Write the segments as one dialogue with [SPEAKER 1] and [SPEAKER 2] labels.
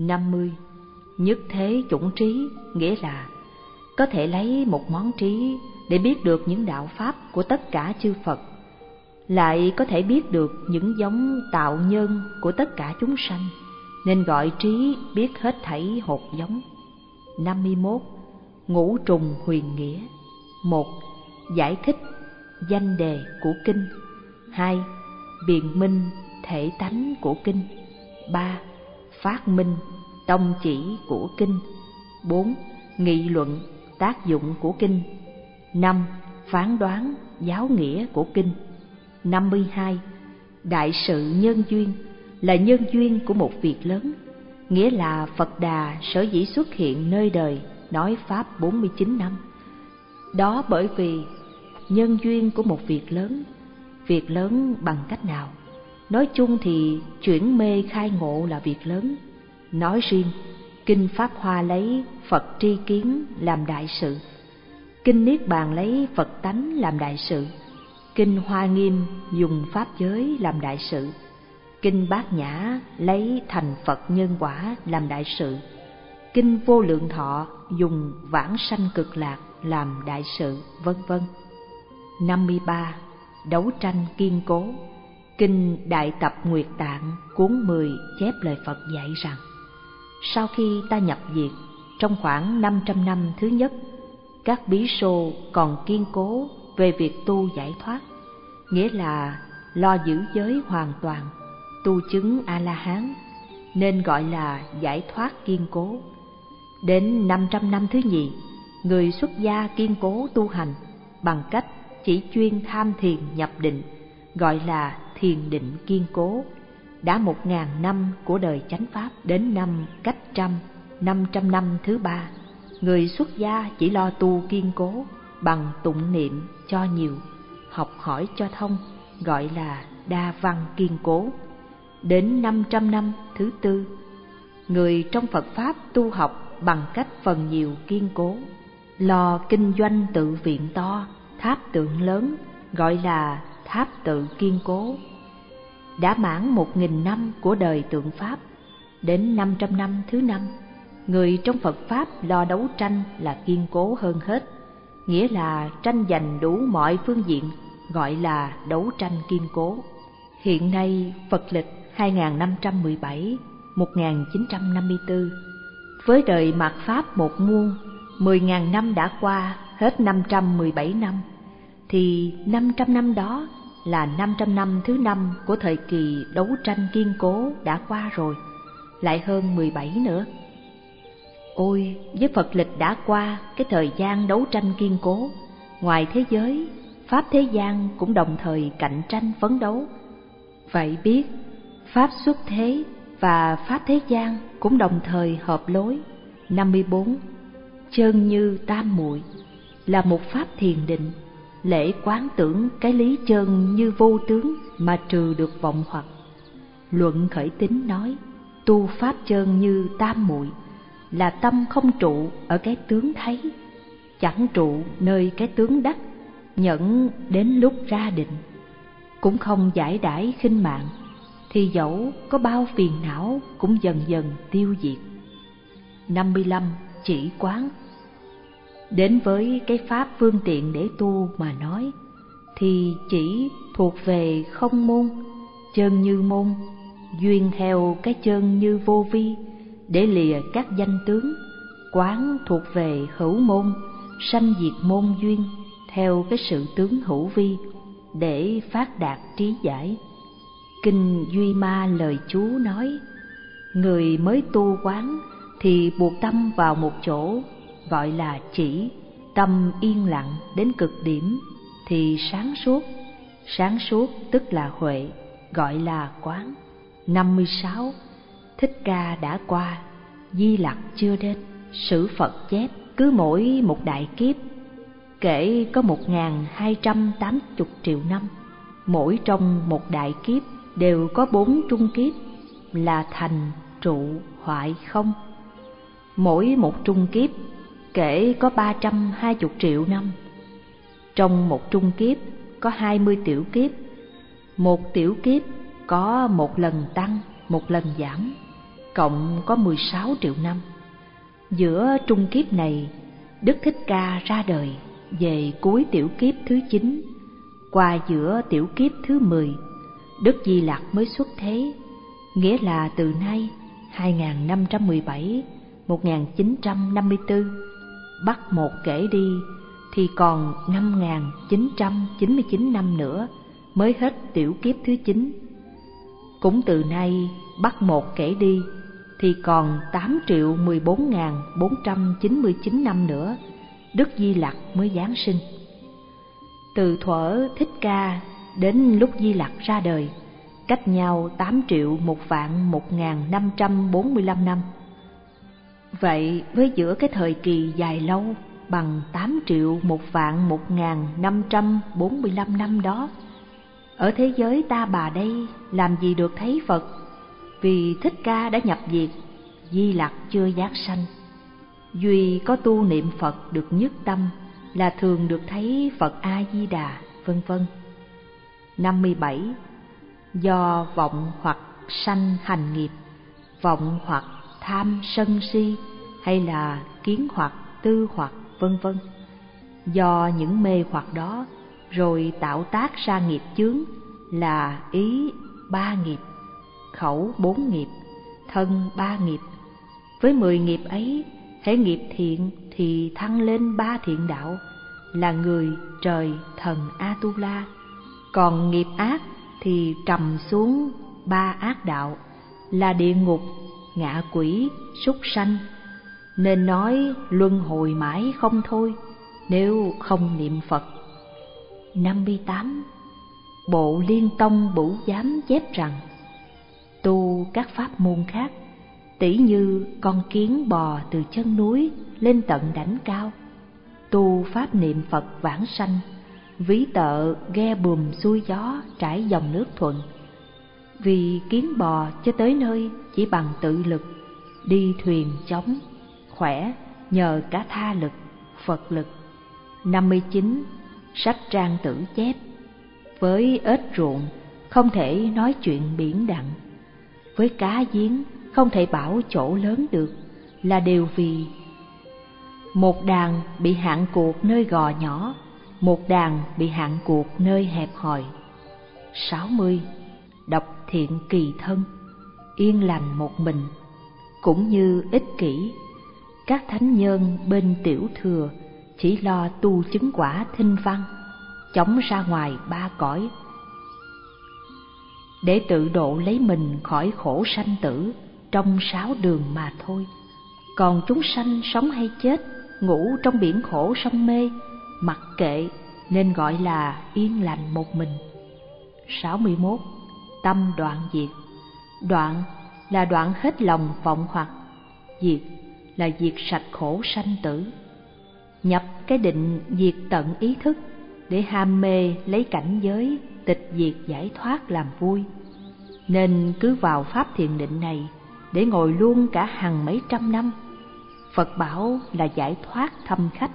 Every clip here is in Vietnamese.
[SPEAKER 1] 50. Nhất thế chủng trí, nghĩa là có thể lấy một món trí để biết được những đạo pháp của tất cả chư Phật, lại có thể biết được những giống tạo nhân của tất cả chúng sanh, nên gọi trí biết hết thảy hột giống. 51. Ngũ trùng huyền nghĩa. 1. Giải thích danh đề của kinh. 2. Biện minh thể tánh của kinh. 3. Phát minh tông chỉ của kinh. 4. Nghị luận tác dụng của kinh. 5. Phán đoán giáo nghĩa của kinh. 52. Đại sự nhân duyên là nhân duyên của một việc lớn, nghĩa là Phật Đà sở dĩ xuất hiện nơi đời nói pháp 49 năm. Đó bởi vì nhân duyên của một việc lớn bằng cách nào? Nói chung thì chuyển mê khai ngộ là việc lớn. Nói riêng, Kinh Pháp Hoa lấy Phật tri kiến làm đại sự, Kinh Niết Bàn lấy Phật tánh làm đại sự, Kinh Hoa Nghiêm dùng Pháp giới làm đại sự, Kinh Bát Nhã lấy thành Phật nhân quả làm đại sự, Kinh Vô Lượng Thọ dùng vãng sanh cực lạc làm đại sự, vân vân. 53. Đấu tranh kiên cố. Kinh Đại Tập Nguyệt Tạng cuốn 10 chép lời Phật dạy rằng: sau khi ta nhập diệt, trong khoảng 500 năm thứ nhất, các bí sô còn kiên cố về việc tu giải thoát, nghĩa là lo giữ giới hoàn toàn, tu chứng A-la-hán, nên gọi là giải thoát kiên cố. Đến 500 năm thứ nhì, người xuất gia kiên cố tu hành bằng cách chỉ chuyên tham thiền nhập định, gọi là thiền định kiên cố. Đã 1000 năm của đời chánh pháp, đến năm cách trăm, 500 năm thứ ba, người xuất gia chỉ lo tu kiên cố bằng tụng niệm cho nhiều, học hỏi cho thông, gọi là đa văn kiên cố. Đến 500 năm thứ tư, người trong Phật Pháp tu học bằng cách phần nhiều kiên cố, lo kinh doanh tự viện to, tháp tượng lớn, gọi là tháp tự kiên cố. Đã mãn 1000 năm của đời tượng Pháp, đến 500 năm thứ năm, người trong Phật Pháp lo đấu tranh là kiên cố hơn hết, nghĩa là tranh giành đủ mọi phương diện, gọi là đấu tranh kiên cố. Hiện nay Phật lịch 2517, 1954, với đời mạt Pháp một muôn, 10.000 năm đã qua, hết 517 năm, thì 500 năm đó là 500 năm thứ năm của thời kỳ đấu tranh kiên cố đã qua rồi, lại hơn 17 nữa. Ôi, với Phật lịch đã qua cái thời gian đấu tranh kiên cố, ngoài thế giới, Pháp thế gian cũng đồng thời cạnh tranh phấn đấu. Vậy biết, Pháp xuất thế và Pháp thế gian cũng đồng thời hợp lối. 54. Chơn như tam muội là một pháp thiền định, lễ quán tưởng cái lý chơn như vô tướng mà trừ được vọng hoặc. Luận Khởi Tín nói, tu pháp chơn như tam muội là tâm không trụ ở cái tướng thấy, chẳng trụ nơi cái tướng đắc, nhẫn đến lúc ra định, cũng không giải đãi khinh mạng, thì dẫu có bao phiền não cũng dần dần tiêu diệt. 55. Chỉ quán. Đến với cái pháp phương tiện để tu mà nói, thì chỉ thuộc về không môn, chơn như môn, duyên theo cái chơn như vô vi, để lìa các danh tướng. Quán thuộc về hữu môn, sanh diệt môn duyên, theo cái sự tướng hữu vi, để phát đạt trí giải. Kinh Duy Ma lời chú nói, người mới tu quán thì buộc tâm vào một chỗ, gọi là chỉ, tâm yên lặng đến cực điểm thì sáng suốt, sáng suốt tức là huệ, gọi là quán. 56. Thích Ca đã qua, Di Lặc chưa đến. Sử Phật chép cứ mỗi một đại kiếp kể có 1280 triệu năm, mỗi trong một đại kiếp đều có 4 trung kiếp là thành, trụ, hoại, không. Mỗi một trung kiếp kể có 320 triệu năm. Trong một trung kiếp có 20 tiểu kiếp, một tiểu kiếp có một lần tăng, một lần giảm. cộng có 16 triệu năm. Giữa trung kiếp này, Đức Thích Ca ra đời về cuối tiểu kiếp thứ 9, qua giữa tiểu kiếp thứ 10, Đức Di Lặc mới xuất thế, nghĩa là từ nay 2517-1954, bắt một kể đi thì còn 5.999 năm nữa mới hết tiểu kiếp thứ 9. Cũng từ nay bắt một kể đi thì còn 8.014.499 năm nữa Đức Di Lặc mới giáng sinh. Từ thuở Thích Ca đến lúc Di Lặc ra đời, cách nhau 8.101.545 năm. Vậy với giữa cái thời kỳ dài lâu bằng 8.101.545 năm đó, ở thế giới ta bà đây làm gì được thấy Phật? Vì Thích Ca đã nhập diệt, Di Lặc chưa giáng sanh. Duy có tu niệm Phật được nhất tâm là thường được thấy Phật A Di Đà, vân vân. 57. Do vọng hoặc sanh hành nghiệp, vọng hoặc tham sân si, hay là kiến hoặc tư hoặc vân vân. Do những mê hoặc đó rồi tạo tác ra nghiệp chướng là ý 3 nghiệp, khẩu 4 nghiệp, thân 3 nghiệp. Với 10 nghiệp ấy, hễ nghiệp thiện thì thăng lên 3 thiện đạo là người, trời, thần Atula. Còn nghiệp ác thì trầm xuống 3 ác đạo là địa ngục, ngạ quỷ, súc sanh. Nên nói luân hồi mãi không thôi nếu không niệm Phật. 58. Bộ Liên Tông Bửu Giám chép rằng, tu các pháp môn khác, tỷ như con kiến bò từ chân núi lên tận đảnh cao, tu pháp niệm Phật vãng sanh, ví tợ ghe buồm xuôi gió trải dòng nước thuận. Vì kiến bò cho tới nơi chỉ bằng tự lực, đi thuyền chóng, khỏe nhờ cả tha lực, Phật lực. 59. Sách Trang Tử chép, với ếch ruộng không thể nói chuyện biển đặng, với cá giếng không thể bảo chỗ lớn được, là đều vì một đàn bị hạn cuộc nơi gò nhỏ, một đàn bị hạn cuộc nơi hẹp hòi. 60. Độc thiện kỳ thân, yên lành một mình, cũng như ích kỷ. Các thánh nhân bên tiểu thừa chỉ lo tu chứng quả thinh văn, chóng ra ngoài 3 cõi, để tự độ lấy mình khỏi khổ sanh tử trong 6 đường mà thôi. Còn chúng sanh sống hay chết, ngủ trong biển khổ sông mê, mặc kệ nên gọi là yên lành một mình. 61. Tâm đoạn diệt. Đoạn là đoạn hết lòng vọng hoặc, diệt là diệt sạch khổ sanh tử. Nhập cái định diệt tận ý thức, để ham mê lấy cảnh giới tịch diệt giải thoát làm vui. Nên cứ vào pháp thiền định này để ngồi luôn cả hàng mấy trăm năm. Phật bảo là giải thoát thâm khách.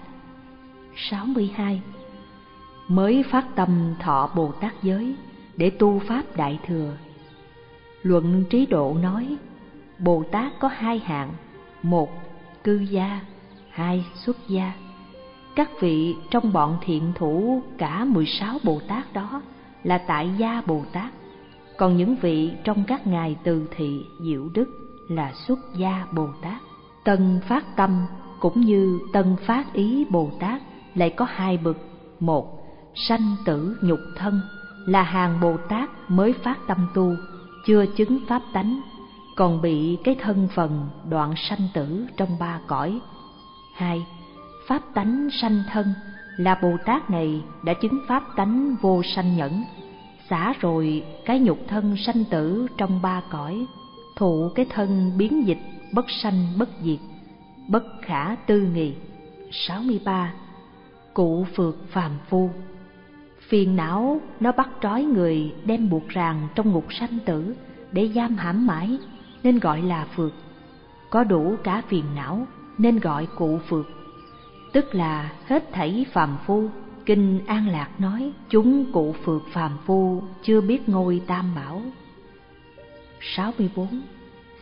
[SPEAKER 1] 62. Mới phát tâm thọ Bồ Tát giới để tu pháp Đại Thừa. Luận Trí Độ nói, Bồ Tát có 2 hạng: 1. Cư gia, 2. Xuất gia. Các vị trong bọn thiện thủ cả 16 Bồ Tát đó là tại gia Bồ Tát, còn những vị trong các ngài Từ Thị, Diệu Đức là xuất gia Bồ Tát. Tân phát tâm cũng như tân phát ý Bồ Tát lại có 2 bậc: 1. Sanh tử nhục thân là hàng Bồ Tát mới phát tâm tu, chưa chứng pháp tánh, còn bị cái thân phần đoạn sanh tử trong 3 cõi. 2. Pháp tánh sanh thân là Bồ Tát này đã chứng pháp tánh vô sanh nhẫn, xả rồi cái nhục thân sanh tử trong 3 cõi, thụ cái thân biến dịch bất sanh bất diệt, bất khả tư nghì. 63. Cụ phược phàm phu. Phiền não nó bắt trói người, đem buộc ràng trong ngục sanh tử để giam hãm mãi, nên gọi là phược. Có đủ cả phiền não nên gọi cụ phược, tức là hết thảy phàm phu. Kinh An Lạc nói, chúng cụ phược phàm phu chưa biết ngôi Tam Bảo. 64.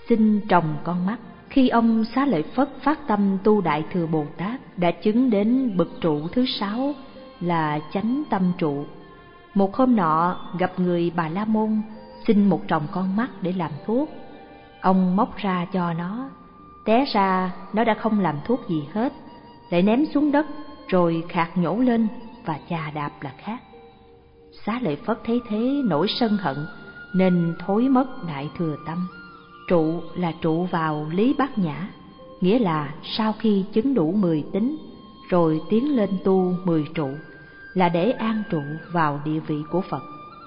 [SPEAKER 1] xin trồng con mắt. Khi ông Xá Lợi Phất phát tâm tu Đại Thừa Bồ Tát, đã chứng đến bậc trụ thứ 6 là chánh tâm trụ. Một hôm nọ gặp người Bà La Môn xin một trồng con mắt để làm thuốc. Ông móc ra cho nó, té ra nó đã không làm thuốc gì hết, lại ném xuống đất rồi khạc nhổ lên và chà đạp là khác. Xá Lợi Phất thấy thế nổi sân hận nên thối mất Đại Thừa tâm. Trụ là trụ vào Lý Bát Nhã, nghĩa là sau khi chứng đủ 10 tính rồi tiến lên tu 10 trụ, là để an trụ vào địa vị của Phật.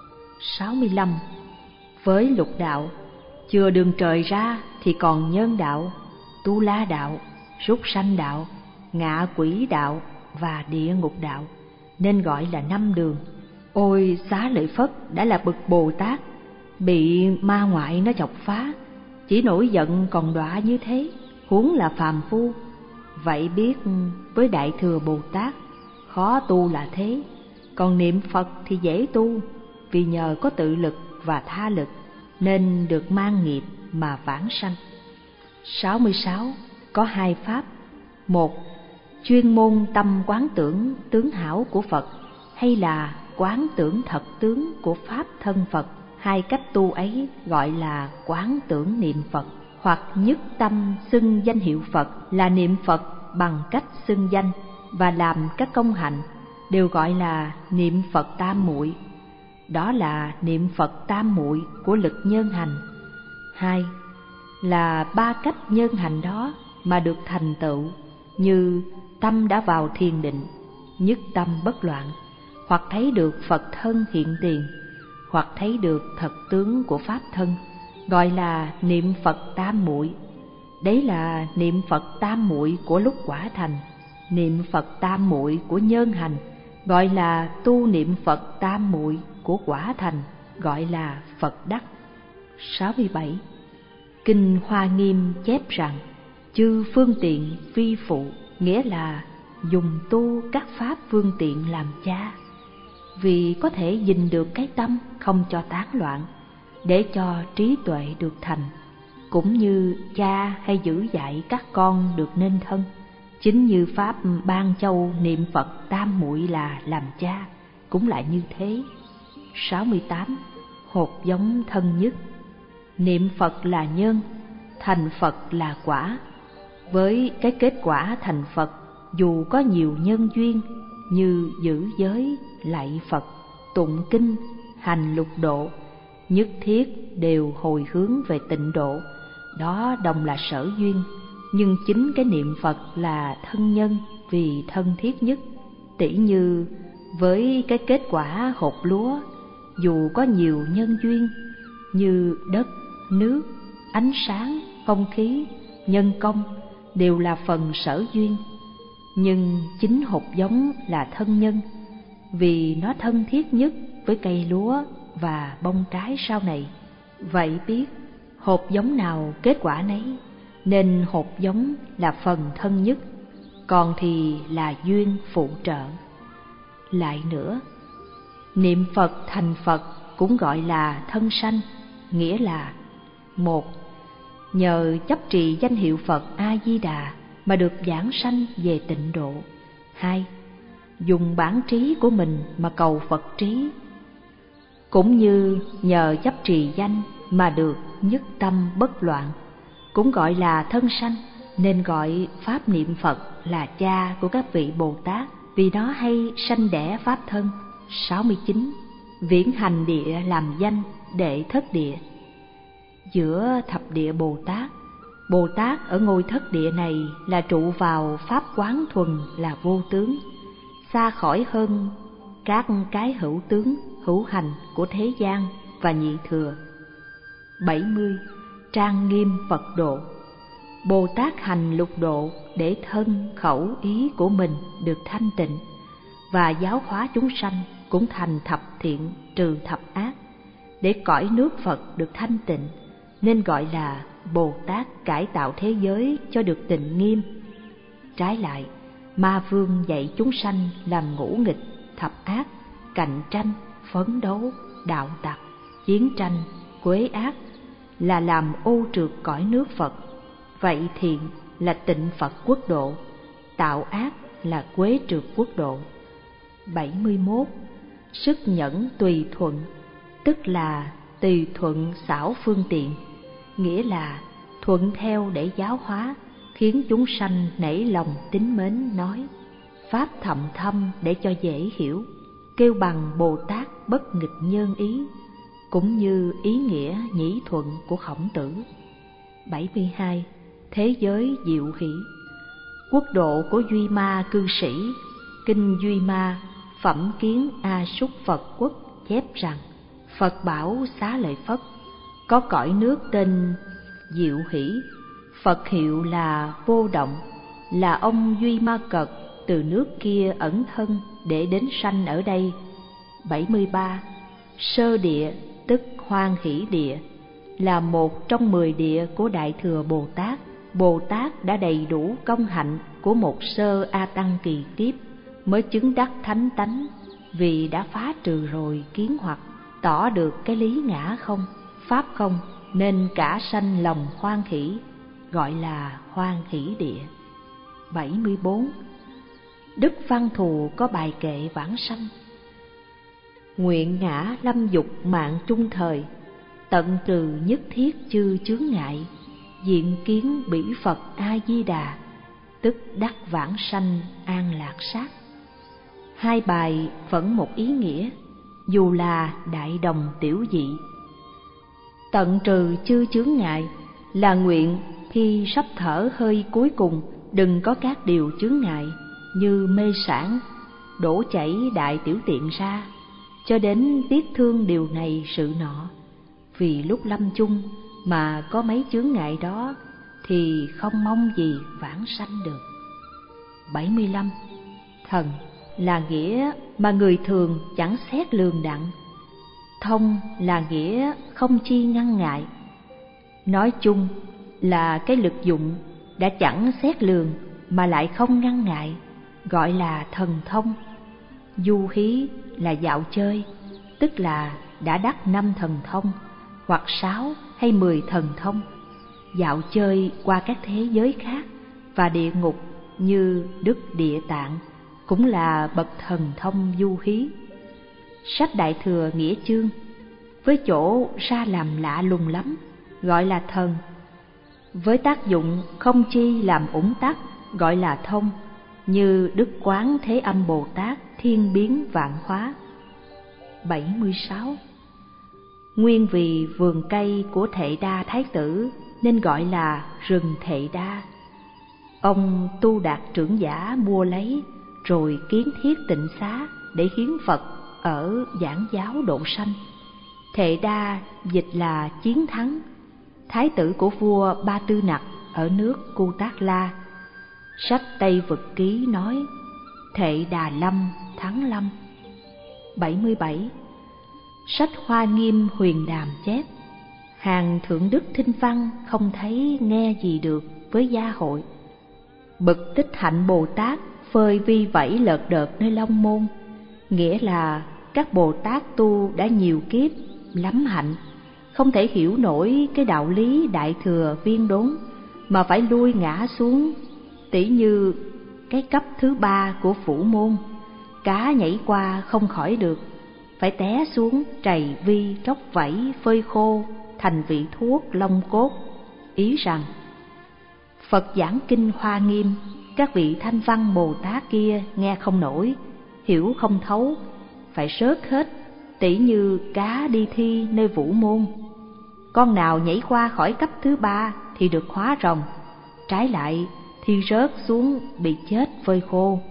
[SPEAKER 1] 65. Với lục đạo, chừa đường trời ra thì còn nhân đạo, tu la đạo, súc sanh đạo, ngạ quỷ đạo và địa ngục đạo, nên gọi là 5 đường. Ôi Xá Lợi Phất đã là bậc Bồ Tát, bị ma ngoại nó chọc phá, chỉ nổi giận còn đọa như thế, huống là phàm phu. Vậy biết với Đại Thừa Bồ Tát khó tu là thế, còn niệm Phật thì dễ tu, vì nhờ có tự lực và tha lực nên được mang nghiệp mà vãng sanh. 66. Có 2 pháp. 1. Chuyên môn tâm quán tưởng tướng hảo của Phật, hay là quán tưởng thật tướng của Pháp thân Phật. 2 cách tu ấy gọi là quán tưởng niệm Phật, hoặc nhất tâm xưng danh hiệu Phật là niệm Phật bằng cách xưng danh và làm các công hạnh, đều gọi là niệm Phật tam muội. Đó là niệm Phật tam muội của lực nhân hành. 2. Là 3 cách nhân hành đó mà được thành tựu, như tâm đã vào thiền định, nhất tâm bất loạn, hoặc thấy được Phật thân hiện tiền, hoặc thấy được thật tướng của Pháp thân, gọi là niệm Phật tam muội. Đấy là niệm Phật tam muội của lúc quả thành. Niệm Phật tam muội của nhân hành gọi là tu niệm Phật tam muội của quả thành, gọi là Phật đắc. 67. Kinh Hoa Nghiêm chép rằng chư phương tiện phi phụ, nghĩa là dùng tu các pháp phương tiện làm cha, vì có thể gìn được cái tâm không cho tán loạn, để cho trí tuệ được thành, cũng như cha hay giữ dạy các con được nên thân. Chính như pháp ban châu niệm Phật tam muội là làm cha, cũng lại như thế. 68. Hột giống thân nhất. Niệm Phật là nhân, thành Phật là quả. Với cái kết quả thành Phật, dù có nhiều nhân duyên như giữ giới, lạy Phật, tụng kinh, hành lục độ, nhất thiết đều hồi hướng về tịnh độ, đó đồng là sở duyên. Nhưng chính cái niệm Phật là thân nhân, vì thân thiết nhất. Tỉ như với cái kết quả hột lúa, dù có nhiều nhân duyên như đất, nước, ánh sáng, không khí, nhân công, đều là phần sở duyên, nhưng chính hột giống là thân nhân, vì nó thân thiết nhất với cây lúa và bông trái sau này. Vậy biết hột giống nào kết quả nấy, nên hột giống là phần thân nhất, còn thì là duyên phụ trợ. Lại nữa, niệm Phật thành Phật cũng gọi là thân sanh, nghĩa là: 1. Nhờ chấp trì danh hiệu Phật A-di-đà mà được giảng sanh về tịnh độ. 2. Dùng bản trí của mình mà cầu Phật trí, cũng như nhờ chấp trì danh mà được nhất tâm bất loạn, cũng gọi là thân sanh, nên gọi pháp niệm Phật là cha của các vị Bồ Tát, vì nó hay sanh đẻ pháp thân. 69. Viễn hành địa làm danh đệ thất địa. Giữa thập địa Bồ Tát, Bồ Tát ở ngôi thất địa này là trụ vào pháp quán thuần là vô tướng, xa khỏi hơn các cái hữu tướng, hữu hành của thế gian và nhị thừa. 70. Trang nghiêm Phật độ. Bồ Tát hành lục độ để thân, khẩu, ý của mình được thanh tịnh, và giáo hóa chúng sanh cũng thành thập thiện trừ thập ác, để cõi nước Phật được thanh tịnh, nên gọi là Bồ Tát cải tạo thế giới cho được tịnh nghiêm. Trái lại, Ma Vương dạy chúng sanh làm ngũ nghịch, thập ác, cạnh tranh, phấn đấu, đạo tặc, chiến tranh, quế ác, là làm ô trượt cõi nước Phật, vậy thiện là tịnh Phật quốc độ, tạo ác là quế trượt quốc độ. 71. Sức nhẫn tùy thuận, tức là tùy thuận xảo phương tiện, nghĩa là thuận theo để giáo hóa, khiến chúng sanh nảy lòng tín mến. Nói pháp thậm thâm để cho dễ hiểu, kêu bằng Bồ Tát bất nghịch nhân ý, cũng như ý nghĩa nhĩ thuận của Khổng Tử. 72. Thế giới diệu hỷ, quốc độ của Duy Ma cư sĩ. Kinh Duy Ma Phẩm Kiến A Súc Phật Quốc chép rằng, Phật bảo Xá Lợi Phất có cõi nước tên Diệu Hỷ, Phật hiệu là Vô Động, là ông Duy Ma Cật từ nước kia ẩn thân để đến sanh ở đây. 73. Sơ địa tức Hoan Hỷ địa, là một trong 10 địa của Đại Thừa Bồ Tát. Bồ Tát đã đầy đủ công hạnh của một sơ A Tăng kỳ kiếp mới chứng đắc thánh tánh, vì đã phá trừ rồi kiến hoặc, tỏ được cái lý ngã không, pháp không, nên cả sanh lòng hoan hỷ, gọi là Hoan Hỷ địa. 74. Đức Văn Thù có bài kệ vãng sanh. Nguyện ngã lâm dục mạng trung thời, tận trừ nhất thiết chư chướng ngại, diện kiến bỉ Phật A Di Đà, tức đắc vãng sanh an lạc sát. Hai bài vẫn một ý nghĩa, dù là đại đồng tiểu dị. Tận trừ chư chướng ngại là nguyện khi sắp thở hơi cuối cùng đừng có các điều chướng ngại như mê sản, đổ chảy đại tiểu tiện ra, cho đến tiếc thương điều này sự nọ. Vì lúc lâm chung mà có mấy chướng ngại đó thì không mong gì vãng sanh được. 75. Thần là nghĩa mà người thường chẳng xét lường đặng, thông là nghĩa không chi ngăn ngại. Nói chung là cái lực dụng đã chẳng xét lường mà lại không ngăn ngại, gọi là thần thông. Du hí là dạo chơi, tức là đã đắc 5 thần thông, hoặc 6 hay 10 thần thông, dạo chơi qua các thế giới khác và địa ngục như Đức Địa Tạng, cũng là bậc thần thông du hí. Sách Đại Thừa Nghĩa Chương với chỗ ra làm lạ lùng lắm, gọi là thần, với tác dụng không chi làm ủng tắc, gọi là thông, như Đức Quán Thế Âm Bồ Tát thiên biến vạn hóa. 76. Nguyên vì vườn cây của Thệ Đa Thái Tử nên gọi là rừng Thệ Đa. Ông tu đạt trưởng giả mua lấy, rồi kiến thiết tịnh xá để hiến Phật ở giảng giáo độ sanh. Thệ Đa dịch là chiến thắng, thái tử của vua Ba Tư Nặc ở nước Cu Tát La. Sách Tây Vực Ký nói Thệ Đà Lâm thắng lâm. 77. Sách Hoa Nghiêm Huyền Đàm chép, hàng thượng đức thinh văn không thấy nghe gì được với gia hội. Bậc Tích Hạnh Bồ Tát phơi vi vẫy lợt đợt nơi Long Môn, nghĩa là các Bồ Tát tu đã nhiều kiếp lắm hạnh, không thể hiểu nổi cái đạo lý đại thừa viên đốn, mà phải lui ngã xuống. Tỉ như cái cấp thứ 3 của Phủ Môn, cá nhảy qua không khỏi được, phải té xuống trầy vi tróc vẫy phơi khô thành vị thuốc long cốt. Ý rằng Phật giảng kinh Hoa Nghiêm, các vị thanh văn Bồ Tát kia nghe không nổi, hiểu không thấu, phải rớt hết. Tỉ như cá đi thi nơi Vũ Môn, con nào nhảy qua khỏi cấp thứ 3 thì được hóa rồng, trái lại thì rớt xuống bị chết phơi khô.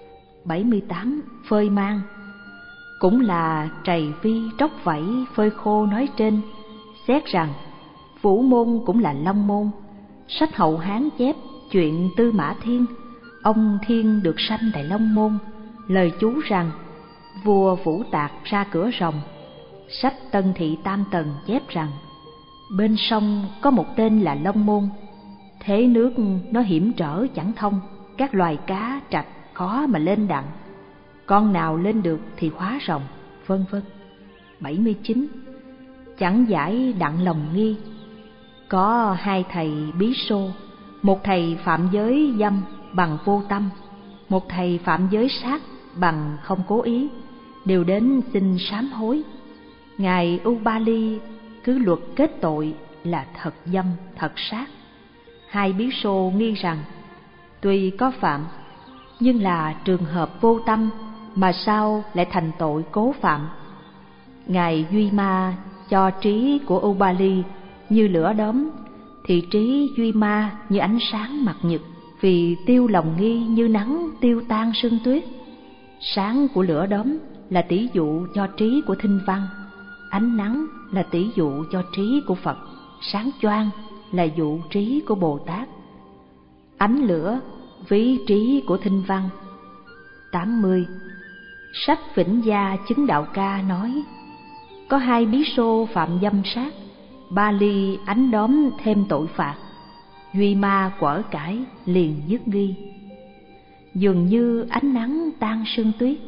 [SPEAKER 1] 78. Phơi mang cũng là trầy vi tróc vẫy phơi khô nói trên, xét rằng Vũ Môn cũng là Long Môn. Sách Hậu Hán chép chuyện Tư Mã Thiên, ông Thiên được sanh tại Long Môn, lời chú rằng vua Vũ Tạc ra cửa rồng. Sách Tân Thị Tam Tần chép rằng bên sông có một tên là Long Môn, thế nước nó hiểm trở chẳng thông, các loài cá trạch khó mà lên đặng, con nào lên được thì hóa rồng, vân vân. 79. Chẳng giải đặng lòng nghi, Có hai thầy bí xô, một thầy phạm giới dâm bằng vô tâm, một thầy phạm giới sát bằng không cố ý, đều đến xin sám hối. Ngài Ubali cứ luật kết tội là thật dâm, thật sát. Hai bí xô nghi rằng tuy có phạm, nhưng là trường hợp vô tâm, mà sao lại thành tội cố phạm. Ngài Duy Ma cho trí của Ubali như lửa đốm, thì trí Duy Ma như ánh sáng mặt nhật, vì tiêu lòng nghi như nắng tiêu tan sương tuyết. Sáng của lửa đốm là tỷ dụ cho trí của Thinh Văn, ánh nắng là tỷ dụ cho trí của Phật, sáng choang là dụ trí của Bồ Tát. Ánh lửa ví trí của Thinh Văn. 80. Sách Vĩnh Gia Chứng Đạo Ca nói, có hai bí xô phạm dâm sát, Bali ánh đóm thêm tội phạt, Duy Ma quở cải liền dứt nghi, dường như ánh nắng tan sương tuyết.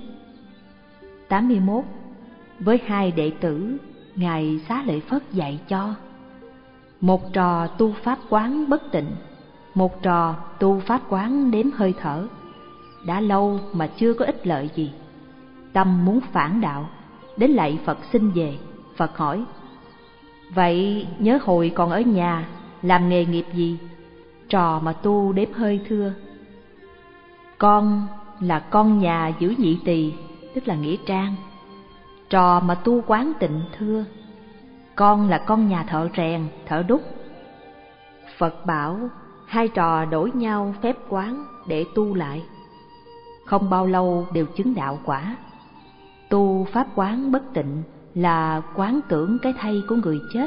[SPEAKER 1] 81. Với hai đệ tử, Ngài Xá Lợi Phất dạy cho: một trò tu pháp quán bất tịnh, một trò tu pháp quán đếm hơi thở. Đã lâu mà chưa có ích lợi gì, tâm muốn phản đạo, đến lạy Phật xin về. Phật hỏi: vậy nhớ hồi còn ở nhà làm nghề nghiệp gì? Trò mà tu đếm hơi thưa: con là con nhà giữ nhị tỳ, tức là nghĩa trang. Trò mà tu quán tịnh thưa: con là con nhà thợ rèn, thợ đúc. Phật bảo hai trò đổi nhau phép quán để tu lại, không bao lâu đều chứng đạo quả. Tu pháp quán bất tịnh là quán tưởng cái thây của người chết,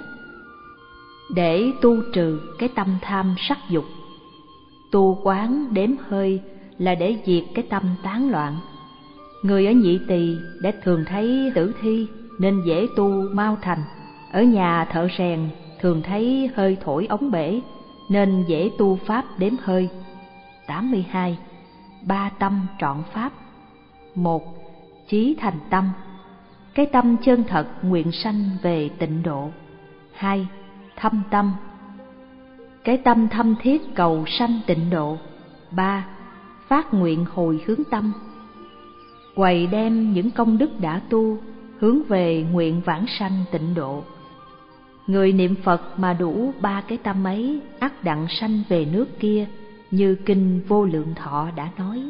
[SPEAKER 1] để tu trừ cái tâm tham sắc dục. Tu quán đếm hơi là để diệt cái tâm tán loạn. Người ở nhị tỳ đã thường thấy tử thi nên dễ tu mau thành. Ở nhà thợ rèn thường thấy hơi thổi ống bể nên dễ tu pháp đếm hơi. 82. Ba tâm trọn pháp. 1. Chí thành tâm, cái tâm chân thật nguyện sanh về tịnh độ. 2. Thâm tâm, cái tâm thâm thiết cầu sanh tịnh độ. 3. Phát nguyện hồi hướng tâm, quầy đem những công đức đã tu hướng về nguyện vãng sanh tịnh độ. Người niệm Phật mà đủ ba cái tâm ấy, ắt đặng sanh về nước kia, như kinh Vô Lượng Thọ đã nói.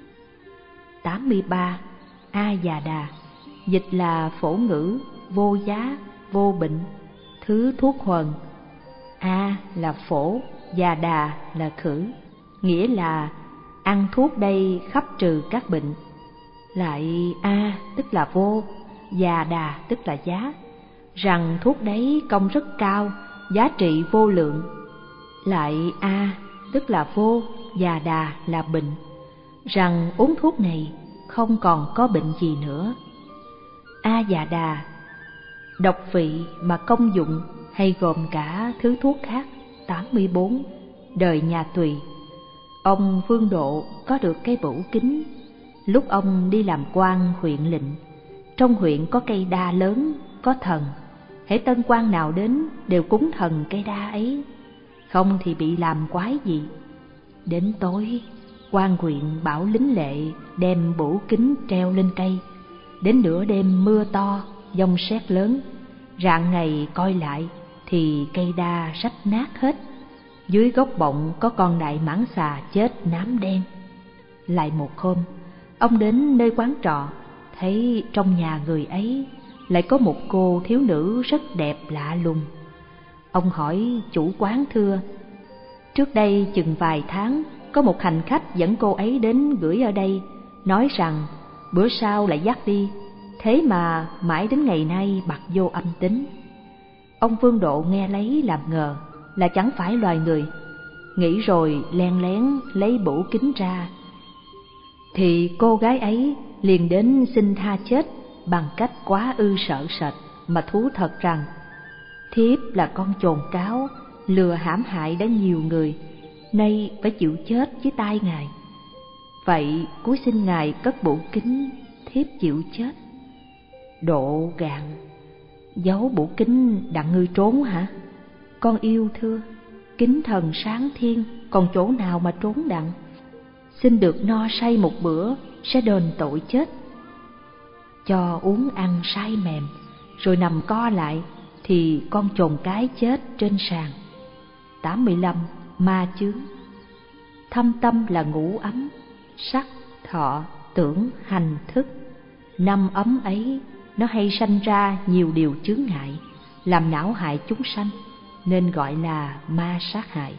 [SPEAKER 1] 83. A Già Đà, dịch là phổ ngữ, vô giá, vô bệnh, thứ thuốc huần. A là phổ, Già Đà là khử, nghĩa là ăn thuốc đây khắp trừ các bệnh. Lại A tức là vô, Già Đà tức là giá, rằng thuốc đấy công rất cao, giá trị vô lượng. Lại A tức là vô, Già Đà là bệnh, rằng uống thuốc này không còn có bệnh gì nữa. A Già Đà độc vị mà công dụng hay gồm cả thứ thuốc khác. 84. Đời nhà Tùy. Ông Vương Độ có được cái bửu kính. Lúc ông đi làm quan huyện lệnh, trong huyện có cây đa lớn, có thần. Hễ tân quan nào đến đều cúng thần cây đa ấy, không thì bị làm quái gì. Đến tối, quan huyện bảo lính lệ đem bửu kính treo lên cây. Đến nửa đêm mưa to, giông sét lớn, rạng ngày coi lại thì cây đa rách nát hết. Dưới gốc bọng có con đại mãng xà chết nám đen. Lại một hôm, ông đến nơi quán trọ, thấy trong nhà người ấy lại có một cô thiếu nữ rất đẹp lạ lùng. Ông hỏi chủ quán thưa: trước đây chừng vài tháng, có một hành khách dẫn cô ấy đến gửi ở đây, nói rằng bữa sau lại dắt đi, thế mà mãi đến ngày nay bặt vô âm tính. Ông Vương Độ nghe lấy làm ngờ là chẳng phải loài người, nghĩ rồi len lén lấy bửu kính ra, thì cô gái ấy liền đến xin tha chết bằng cách quá ư sợ sệt mà thú thật rằng thiếp là con chồn cáo, lừa hãm hại đã nhiều người, nay phải chịu chết dưới tay ngài. Vậy cúi xin ngài cất bửu kính, thiếp chịu chết. Độ gạn: giấu bửu kính đặng ngươi trốn hả? con yêu thưa, kính thần sáng thiên, còn chỗ nào mà trốn đặng. Xin được no say một bữa, sẽ đền tội chết. Cho uống ăn say mềm, rồi nằm co lại, thì con chồn cái chết trên sàn. 85. Ma chướng. Thâm tâm là ngũ ấm, sắc, thọ, tưởng, hành, thức. 5 ấm ấy, nó hay sanh ra nhiều điều chướng ngại, làm não hại chúng sanh, nên gọi là ma sát hại.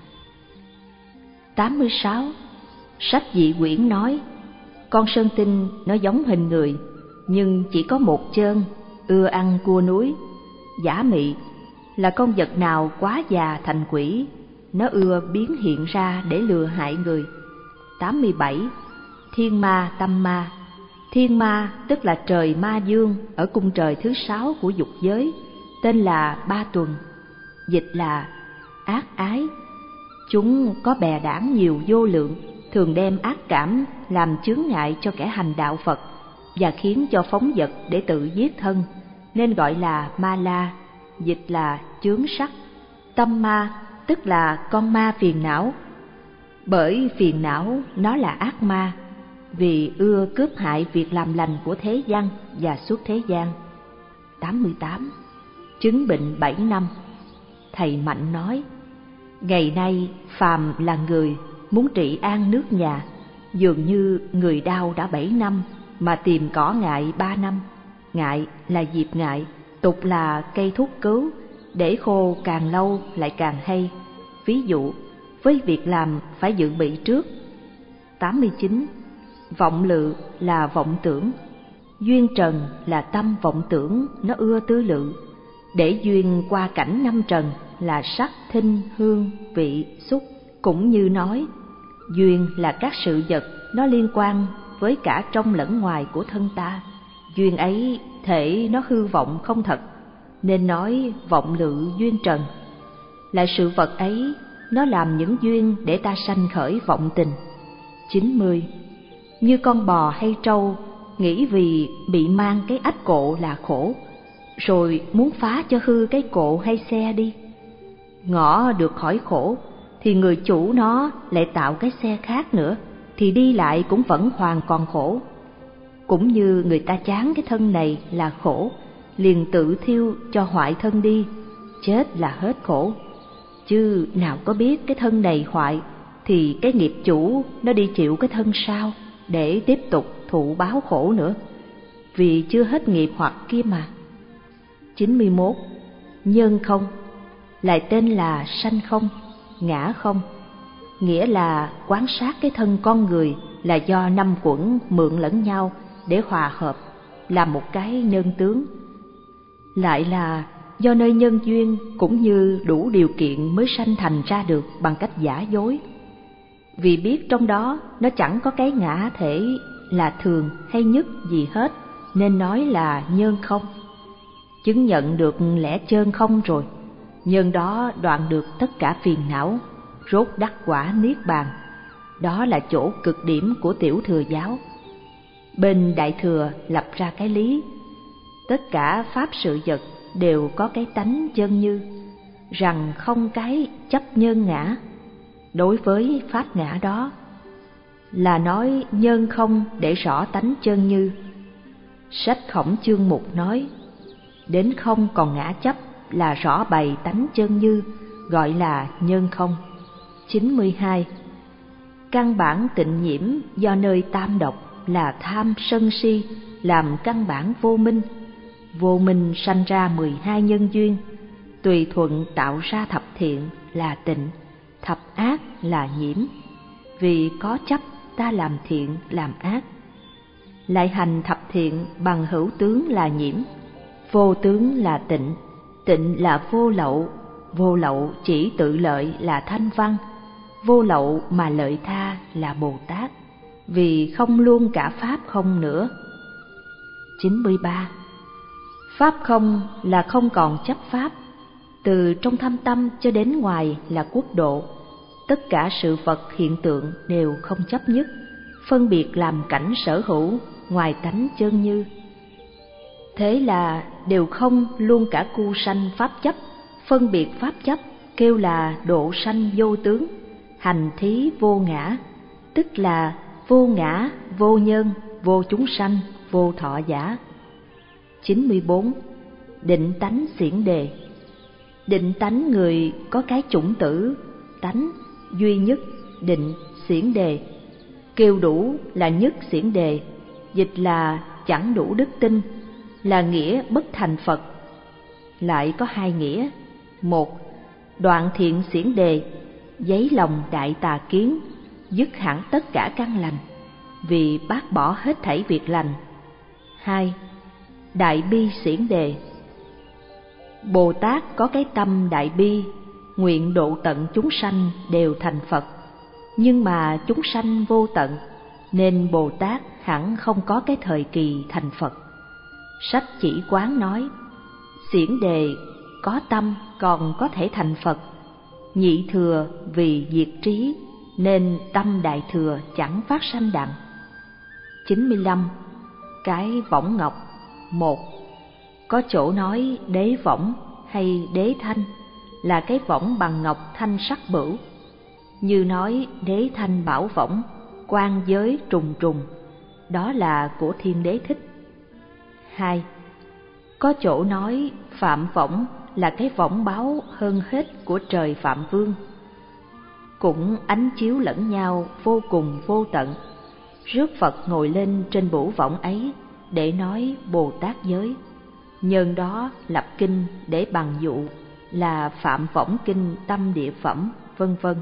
[SPEAKER 1] 86. Sách Dị Quyển nói, con sơn tinh nó giống hình người, nhưng chỉ có một chân, ưa ăn cua núi. Giả mị là con vật nào quá già thành quỷ, nó ưa biến hiện ra để lừa hại người. 87. Thiên ma tâm ma. Thiên ma tức là trời ma dương ở cung trời thứ 6 của dục giới, tên là Ba Tuần, dịch là ác ái. Chúng có bè đảng nhiều vô lượng, thường đem ác cảm làm chướng ngại cho kẻ hành đạo Phật và khiến cho phóng dật để tự giết thân, nên gọi là ma la, dịch là chướng sắc. Tâm ma tức là con ma phiền não, bởi phiền não nó là ác ma, vì ưa cướp hại việc làm lành của thế gian và xuất thế gian. 88. Chứng bệnh 7 năm. Thầy Mạnh nói, ngày nay phàm là người muốn trị an nước nhà, dường như người đau đã 7 năm mà tìm cỏ ngại 3 năm. Ngại là diệp ngại, tục là cây thuốc cứu, để khô càng lâu lại càng hay. Ví dụ, với việc làm phải dự bị trước. 89. Vọng lự là vọng tưởng. Duyên trần là tâm vọng tưởng, nó ưa tư lự. Để duyên qua cảnh năm trần là sắc, thinh, hương, vị, xúc. Cũng như nói, duyên là các sự vật nó liên quan với cả trong lẫn ngoài của thân ta. Duyên ấy thể nó hư vọng không thật, nên nói vọng lự duyên trần. Lại sự vật ấy nó làm những duyên để ta sanh khởi vọng tình. 90. Như con bò hay trâu nghĩ vì bị mang cái ách cộ là khổ, rồi muốn phá cho hư cái cộ hay xe đi. Ngõ được khỏi khổ thì người chủ nó lại tạo cái xe khác nữa, thì đi lại cũng vẫn hoàn còn khổ. Cũng như người ta chán cái thân này là khổ, liền tự thiêu cho hoại thân đi, chết là hết khổ. Chứ nào có biết cái thân này hoại thì cái nghiệp chủ nó đi chịu cái thân sau để tiếp tục thụ báo khổ nữa, vì chưa hết nghiệp hoặc kia mà. 91. Nhân không, lại tên là sanh không, ngã không, nghĩa là quán sát cái thân con người là do 5 quẩn mượn lẫn nhau để hòa hợp làm một cái nhân tướng. Lại là do nơi nhân duyên cũng như đủ điều kiện mới sanh thành ra được bằng cách giả dối. Vì biết trong đó nó chẳng có cái ngã thể là thường hay nhất gì hết, nên nói là nhân không. Chứng nhận được lẽ chân không rồi, nhân đó đoạn được tất cả phiền não, rốt đắc quả niết bàn. Đó là chỗ cực điểm của tiểu thừa giáo. Bên đại thừa lập ra cái lý, tất cả pháp sự vật đều có cái tánh chân như, rằng không cái chấp nhân ngã. Đối với pháp ngã đó là nói nhân không để rõ tánh chân như. Sách Khổng chương mục nói, đến không còn ngã chấp là rõ bày tánh chân như, gọi là nhân không. 92. Căn bản tịnh nhiễm do nơi tam độc là tham sân si, làm căn bản vô minh. Vô minh sanh ra 12 nhân duyên, tùy thuận tạo ra thập thiện là tịnh, thập ác là nhiễm. Vì có chấp ta làm thiện làm ác, lại hành thập thiện bằng hữu tướng là nhiễm. Vô tướng là tịnh, tịnh là vô lậu, vô lậu chỉ tự lợi là thanh văn, vô lậu mà lợi tha là Bồ Tát, vì không luôn cả pháp không nữa. 93. Pháp không là không còn chấp pháp, từ trong thâm tâm cho đến ngoài là quốc độ. Tất cả sự vật hiện tượng đều không chấp nhất, phân biệt làm cảnh sở hữu ngoài tánh chân như. Thế là đều không luôn cả cu sanh pháp chấp, phân biệt pháp chấp, kêu là độ sanh vô tướng, hành thí vô ngã, tức là vô ngã, vô nhân, vô chúng sanh, vô thọ giả. 94. Định tánh xiển đề. Định tánh người có cái chủng tử, tánh, duy nhất, định, xiển đề. Kêu đủ là nhất xiển đề, dịch là chẳng đủ đức tin, là nghĩa bất thành Phật. Lại có hai nghĩa: một, đoạn thiện xiển đề, giấy lòng đại tà kiến, dứt hẳn tất cả căn lành, vì bác bỏ hết thảy việc lành. Hai, đại bi xiển đề. Bồ Tát có cái tâm đại bi, nguyện độ tận chúng sanh đều thành Phật, nhưng mà chúng sanh vô tận, nên Bồ Tát hẳn không có cái thời kỳ thành Phật. Sách Chỉ Quán nói, xiển đề có tâm còn có thể thành Phật, nhị thừa vì diệt trí, nên tâm đại thừa chẳng phát sanh đặng. 95. Cái võng ngọc. 1. Có chỗ nói đế võng hay đế thanh là cái võng bằng ngọc thanh sắc bửu, như nói đế thanh bảo võng, quan giới trùng trùng, đó là của Thiên Đế Thích. 2. Có chỗ nói Phạm võng là cái võng báu hơn hết của trời Phạm Vương, cũng ánh chiếu lẫn nhau vô cùng vô tận. Rước Phật ngồi lên trên bửu võng ấy để nói Bồ Tát giới, nhân đó lập kinh để bằng dụ là Phạm Võng Kinh Tâm Địa Phẩm, vân vân.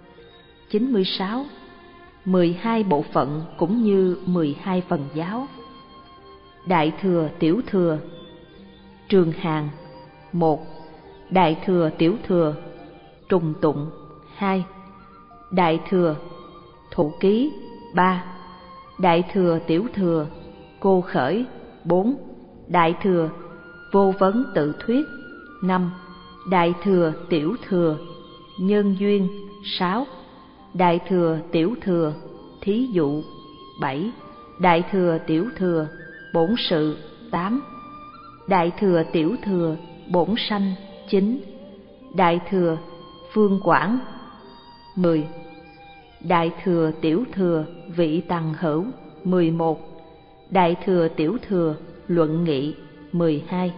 [SPEAKER 1] 96. 12 bộ phận cũng như 12 phần giáo. Đại thừa, tiểu thừa. Trường Hàng. 1. Đại thừa, tiểu thừa. Trùng tụng. 2. Đại thừa, thụ ký. 3. Đại thừa, tiểu thừa. Cô khởi. 4. Đại thừa, vô vấn tự thuyết. 5. Đại thừa, tiểu thừa, nhân duyên. 6. Đại thừa, tiểu thừa, thí dụ. 7. Đại thừa, tiểu thừa, bổn sự. 8. Đại thừa, tiểu thừa, bổn sanh. 9. Đại thừa, phương quảng. 10. Đại thừa, tiểu thừa, vị tằng hữu. 11. Đại thừa, tiểu thừa, luận nghị. 12.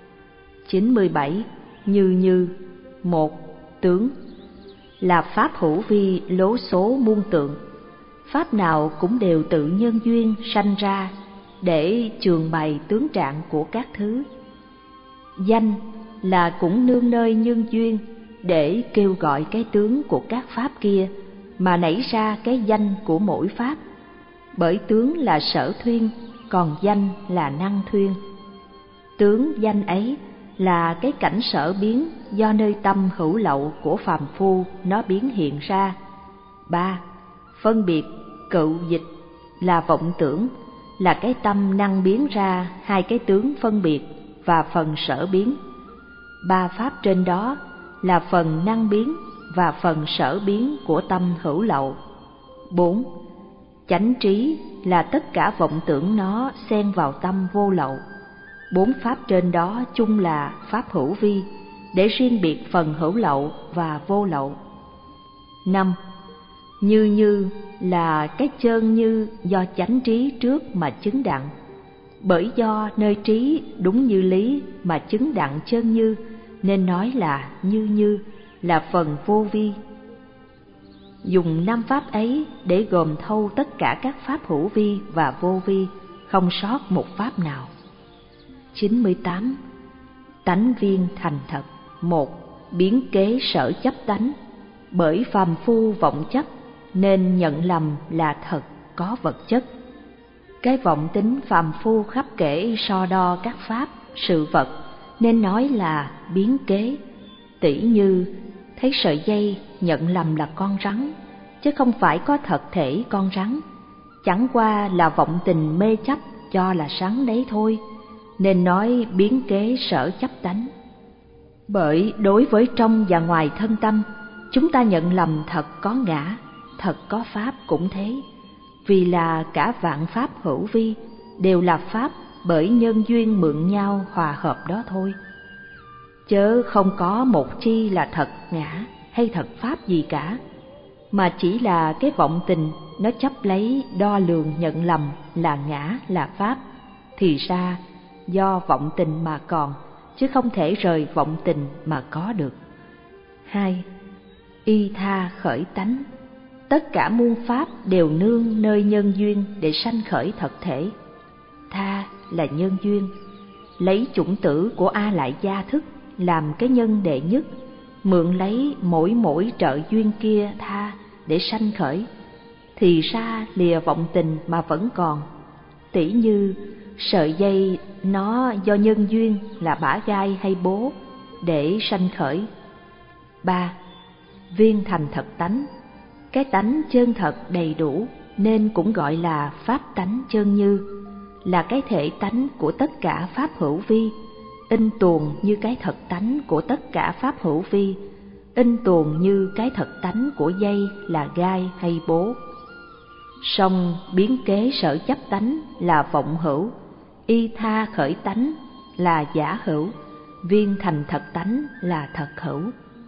[SPEAKER 1] 97. Như. 1. Tướng là pháp hữu vi lố số muôn tượng, pháp nào cũng đều tự nhân duyên sanh ra để trường bày tướng trạng của các thứ. Danh là cũng nương nơi nhân duyên để kêu gọi cái tướng của các pháp kia mà nảy ra cái danh của mỗi pháp, bởi tướng là sở thuyên, còn danh là năng thuyên. Tướng danh ấy là cái cảnh sở biến do nơi tâm hữu lậu của phàm phu nó biến hiện ra. 3. Phân biệt, cựu dịch là vọng tưởng, là cái tâm năng biến ra hai cái tướng phân biệt và phần sở biến. 3 pháp trên đó là phần năng biến và phần sở biến của tâm hữu lậu. 4. Chánh trí là tất cả vọng tưởng nó xen vào tâm vô lậu. 4 pháp trên đó chung là pháp hữu vi, để riêng biệt phần hữu lậu và vô lậu. 5. Như là cái chơn như do chánh trí trước mà chứng đặng, bởi do nơi trí đúng như lý mà chứng đặng chơn như, nên nói là như là phần vô vi. Dùng 5 pháp ấy để gồm thâu tất cả các pháp hữu vi và vô vi, không sót một pháp nào. 98. Tánh viên thành thật. 1. Biến kế sở chấp tánh, bởi phàm phu vọng chấp nên nhận lầm là thật có vật chất. Cái vọng tính phàm phu khắp kể so đo các pháp, sự vật nên nói là biến kế. Tỉ như thấy sợi dây nhận lầm là con rắn, chứ không phải có thật thể con rắn, chẳng qua là vọng tình mê chấp cho là rắn đấy thôi, nên nói biến kế sở chấp tánh. Bởi đối với trong và ngoài thân tâm, chúng ta nhận lầm thật có ngã, thật có pháp cũng thế, vì là cả vạn pháp hữu vi đều là pháp bởi nhân duyên mượn nhau hòa hợp đó thôi. chớ không có một chi là thật ngã hay thật pháp gì cả, mà chỉ là cái vọng tình nó chấp lấy đo lường nhận lầm là ngã là pháp, thì ra do vọng tình mà còn, chứ không thể rời vọng tình mà có được. 2. Y tha khởi tánh. Tất cả muôn pháp đều nương nơi nhân duyên để sanh khởi thật thể. Tha là nhân duyên, lấy chủng tử của A Lại Gia thức làm cái nhân đệ nhất, mượn lấy mỗi trợ duyên kia tha để sanh khởi, thì ra lìa vọng tình mà vẫn còn. Tỉ như sợi dây nó do nhân duyên là bả gai hay bố để sanh khởi. 3. Viên thành thật tánh. Cái tánh chân thật đầy đủ nên cũng gọi là pháp tánh chân như, là cái thể tánh của tất cả pháp hữu vi, in tuồng như cái thật tánh của tất cả pháp hữu vi, in tuồng như cái thật tánh của dây là gai hay bố. Song biến kế sở chấp tánh là vọng hữu, y tha khởi tánh là giả hữu, viên thành thật tánh là thật hữu.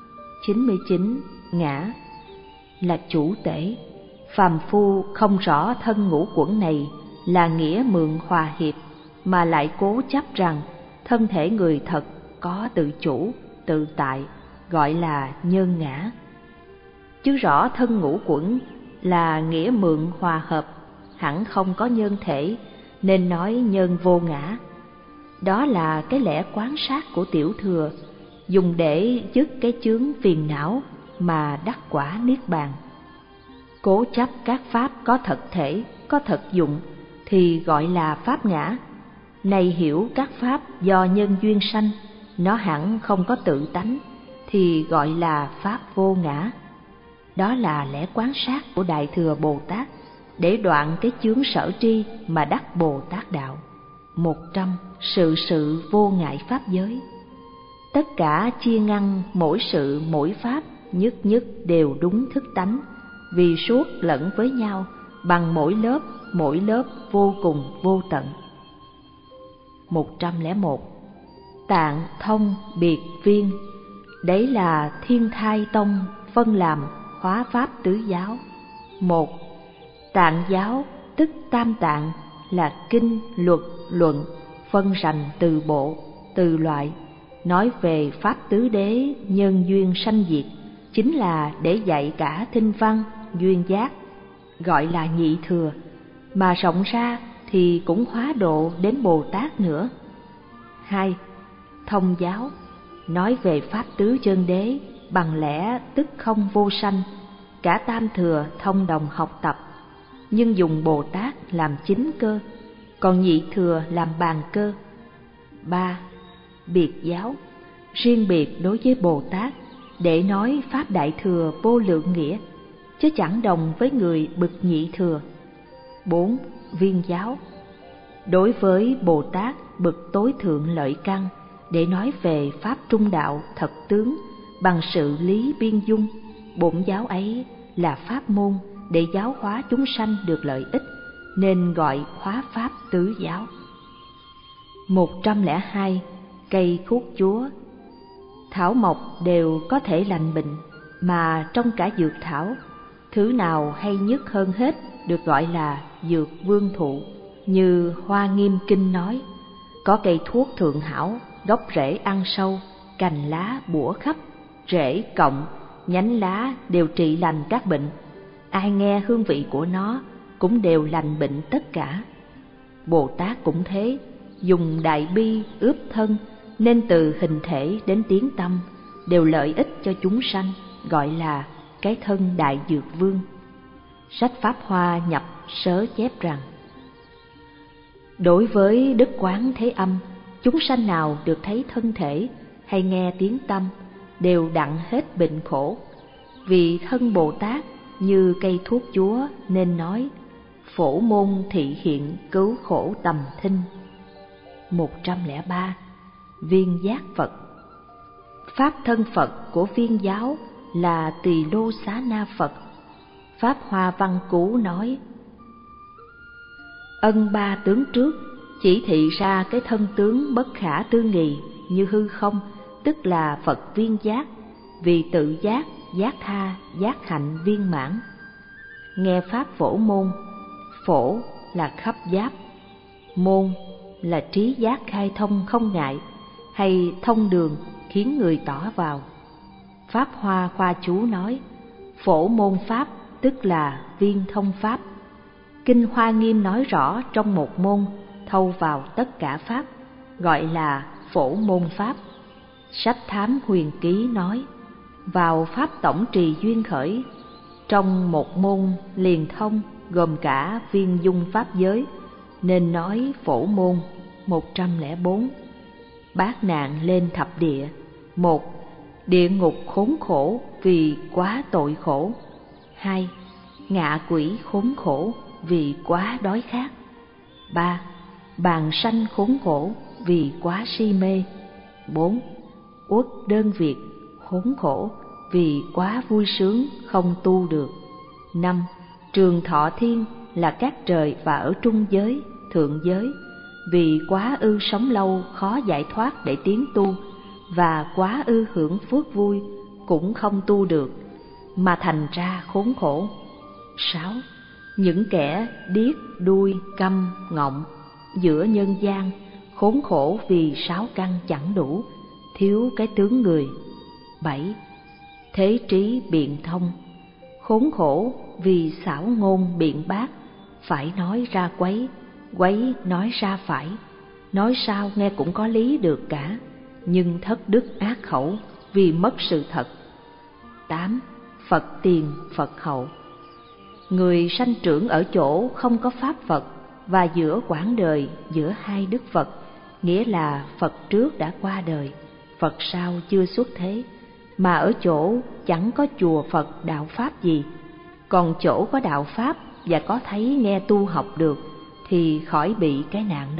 [SPEAKER 1] 99. Ngã là chủ tể. Phàm phu không rõ thân ngũ uẩn này là nghĩa mượn hòa hiệp, mà lại cố chấp rằng thân thể người thật có tự chủ, tự tại, gọi là nhân ngã. Chứ rõ thân ngũ uẩn là nghĩa mượn hòa hợp, hẳn không có nhân thể, nên nói nhân vô ngã. Đó là cái lẽ quán sát của tiểu thừa, dùng để dứt cái chướng phiền não mà đắc quả niết bàn. Cố chấp các pháp có thật thể, có thật dụng thì gọi là pháp ngã. Này hiểu các pháp do nhân duyên sanh, nó hẳn không có tự tánh thì gọi là pháp vô ngã. Đó là lẽ quán sát của Đại Thừa Bồ Tát để đoạn cái chướng sở tri mà đắc Bồ Tát đạo. 100. Sự vô ngại pháp giới. Tất cả chia ngăn mỗi sự mỗi pháp nhất đều đúng thức tánh, vì suốt lẫn với nhau bằng mỗi lớp vô cùng vô tận. 101. Tạng thông biệt viên. Đấy là Thiên Thai Tông phân làm hóa pháp tứ giáo. 1. Tạng giáo tức tam tạng, là kinh, luật, luận, phân rành từ bộ, từ loại, nói về pháp tứ đế nhân duyên sanh diệt, chính là để dạy cả thinh văn, duyên giác, gọi là nhị thừa, mà rộng ra thì cũng hóa độ đến Bồ Tát nữa. 2. Thông giáo nói về pháp tứ chân đế, bằng lẽ tức không vô sanh, cả tam thừa thông đồng học tập, nhưng dùng Bồ Tát làm chính cơ, còn nhị thừa làm bàn cơ. 3. Biệt giáo riêng biệt đối với Bồ Tát, để nói pháp đại thừa vô lượng nghĩa, chứ chẳng đồng với người bậc nhị thừa. 4. Viên giáo đối với Bồ Tát bậc tối thượng lợi căn, để nói về pháp trung đạo thật tướng bằng sự lý biên dung. Bổn giáo ấy là pháp môn để giáo hóa chúng sanh được lợi ích, nên gọi hóa pháp tứ giáo. 102. Cây thuốc chúa. Thảo mộc đều có thể lành bệnh, mà trong cả dược thảo, thứ nào hay nhất hơn hết được gọi là dược vương thụ. Như Hoa Nghiêm Kinh nói, có cây thuốc thượng hảo, gốc rễ ăn sâu, cành lá bủa khắp, rễ cộng, nhánh lá đều trị lành các bệnh. Ai nghe hương vị của nó cũng đều lành bệnh tất cả. Bồ Tát cũng thế, dùng đại bi ướp thân, nên từ hình thể đến tiếng tâm đều lợi ích cho chúng sanh, gọi là cái thân đại dược vương. Sách Pháp Hoa nhập sớ chép rằng, đối với Đức Quán Thế Âm, chúng sanh nào được thấy thân thể hay nghe tiếng tâm đều đặng hết bệnh khổ. Vì thân Bồ Tát như cây thuốc chúa, nên nói phổ môn thị hiện cứu khổ tầm thinh. 103. Viên giác Phật. Pháp thân Phật của viên giáo là Tỳ Lô Xá Na Phật. Pháp Hoa Văn Cú nói, ân ba tướng trước chỉ thị ra cái thân tướng bất khả tư nghị như hư không tức là Phật viên giác, vì tự giác, giác tha, giác hạnh viên mãn. Nghe pháp phổ môn, phổ là khắp giáp, môn là trí giác khai thông không ngại, hay thông đường khiến người tỏ vào. Pháp Hoa Khoa Chú nói, phổ môn pháp tức là viên thông pháp. Kinh Hoa Nghiêm nói rõ trong một môn thâu vào tất cả pháp, gọi là phổ môn pháp. Sách Thám Huyền Ký nói, vào pháp tổng trì duyên khởi, trong một môn liền thông gồm cả viên dung pháp giới, nên nói phổ môn. 104. Bát nạn lên thập địa. 1. Địa ngục khốn khổ vì quá tội khổ. 2. Ngạ quỷ khốn khổ vì quá đói khát. 3. Bàn sanh khốn khổ vì quá si mê. 4. Uất đơn việt khốn khổ vì quá vui sướng không tu được. 5. Trường thọ thiên là các trời và ở trung giới, thượng giới, vì quá ư sống lâu khó giải thoát để tiến tu, và quá ư hưởng phước vui cũng không tu được, mà thành ra khốn khổ. 6. Những kẻ điếc, đuôi, câm, ngọng giữa nhân gian, khốn khổ vì sáu căn chẳng đủ, thiếu cái tướng người. 7. Thế trí biện thông, khốn khổ vì xảo ngôn biện bác, phải nói ra quấy, quấy nói ra phải, nói sao nghe cũng có lý được cả, nhưng thất đức ác khẩu vì mất sự thật. 8. Phật tiền Phật hậu, người sanh trưởng ở chỗ không có pháp Phật, và giữa quãng đời giữa hai đức Phật, nghĩa là Phật trước đã qua đời, Phật sau chưa xuất thế, mà ở chỗ chẳng có chùa Phật đạo Pháp gì. Còn chỗ có đạo Pháp và có thấy nghe tu học được thì khỏi bị cái nạn đó.